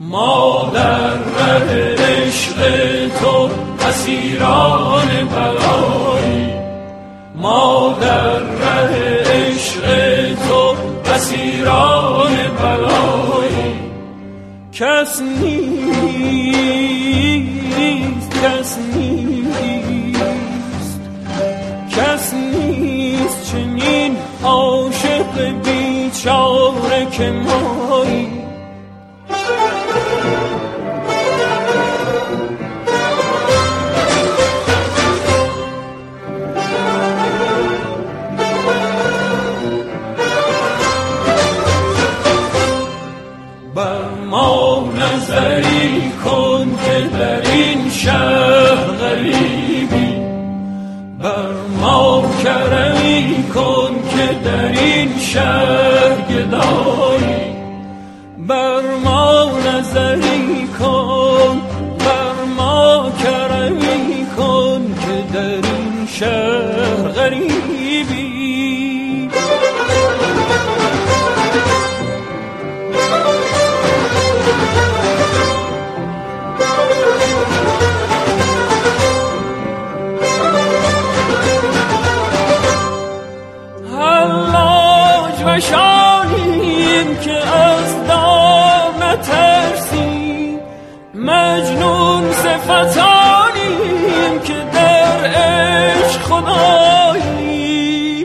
ما در ره عشق تو اسیران بلایی، ما در ره عشق تو اسیران بلایی. کس نیست، کس نیست، کس نیست چنین عاشق بیچاره که مایی. نظری کن که در این شهر غریبی، بر ما کرمی کن که در این شهر گدایی. بر ما نظری کن، بر ما کرمی کن که در این شهر غریبی. شانیم که از دام نترسیم، مجنون صفتانیم که در عشق خداییم.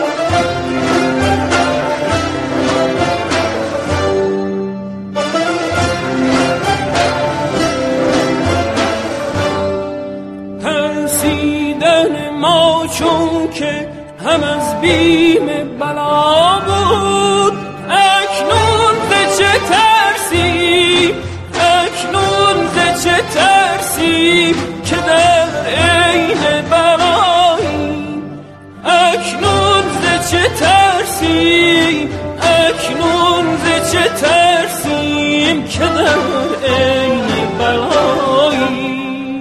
ترسیدن ما چون که هم از بیم بلا بود، اکنون ز چه ترسیم، اکنون ز چه ترسیم که در عین براییم. اکنون ز چه ترسیم، اکنون ز چه ترسیم که در عین براییم.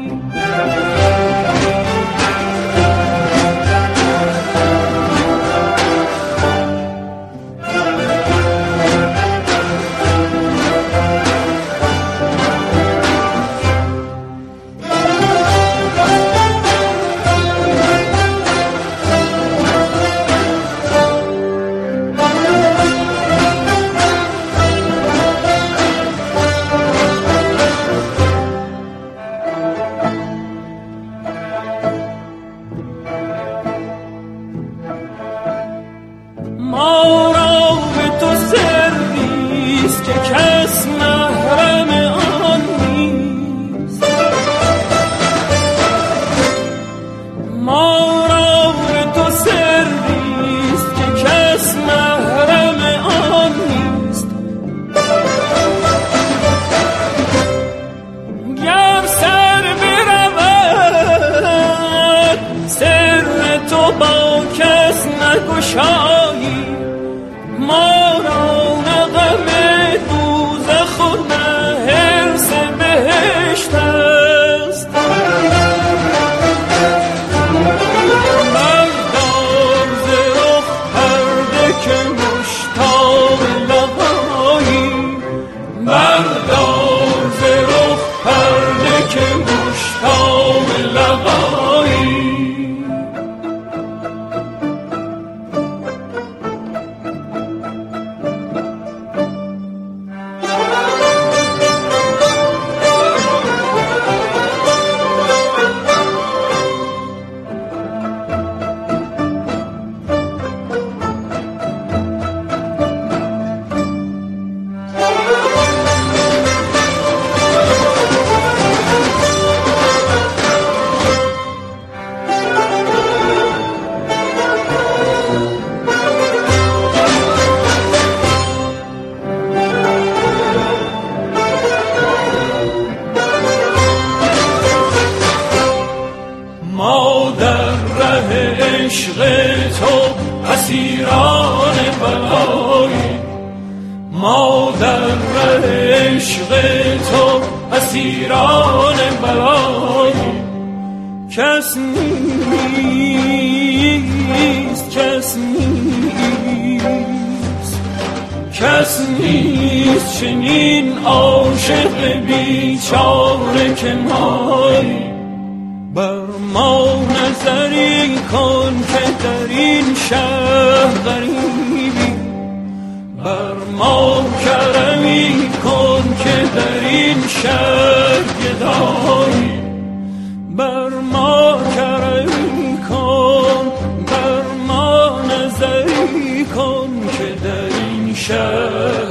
ما را به تو سریست که کس محرم آن نیست. ما را به تو سریست که کس محرم آن نیست. گر سر برود سر تو با کس نگشایی، ما را نه غم دوزخ و نه حرص بهشت است. بردار ز رخ پرده که مشتاق لقایی، بردار ز رخ پرده که مشتاق لقایی. ما در ره عشق تو اسیران بلایی، ما در ره عشق تو اسیران بلایی. کس نیست، کس نیست، کس نیست چنین عاشق بیچاره که مایی. بر ما نظری کن که در این شهر غریبی، بر ما کرمی کن که در این شهر گدایی. بر ما کرمی کن، بر ما نظری کن که در این شهر